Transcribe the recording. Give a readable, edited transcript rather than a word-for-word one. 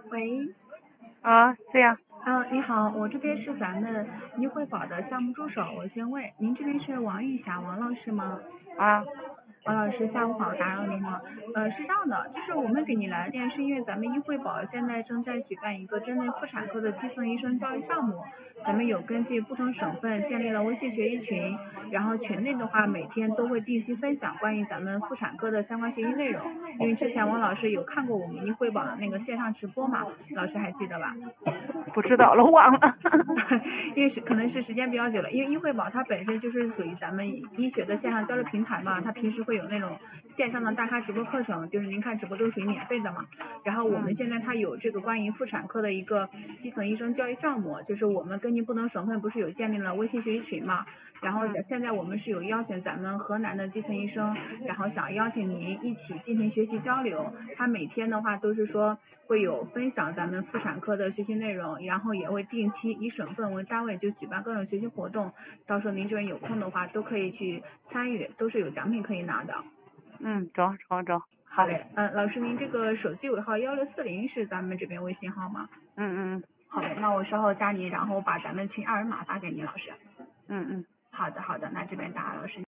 喂， 是呀。 你好，我这边是咱们医惠宝的项目助手，我先问，您这边是王玉霞王老师吗？ 啊。 王老师，下午好，打扰您了。是这样的，就是我们给你来电，是因为咱们医惠宝现在正在举办一个针对妇产科的基层医生教育项目，咱们有根据不同省份建立了微信学习群，然后群内的话每天都会定期分享关于咱们妇产科的相关学习内容。因为之前王老师有看过我们医惠宝的那个线上直播嘛，老师还记得吧？ 不知道了，忘了。 因为可能是时间比较久了，因为医惠宝它本身就是属于咱们医学的线上交流平台嘛，它平时会有那种线上的大咖直播课程，就是您看直播都属于免费的嘛。然后我们现在它有这个关于妇产科的一个基层医生教育项目，就是我们根据不同省份不是有建立了微信学习群嘛，然后现在我们是有邀请咱们河南的基层医生，然后想邀请您一起进行学习交流。他每天的话都是说会有分享咱们妇产科的学习内容，然后也会定期以省份为单位就举办各种学习活动，到时候您这边有空的话都可以去参与，都是有奖品可以拿的。 走。 好嘞，老师您这个手机尾号1640是咱们这边微信号吗？好的，那我稍后加您，然后把咱们群二维码发给您，老师。 嗯。 好的，那这边打扰了时间。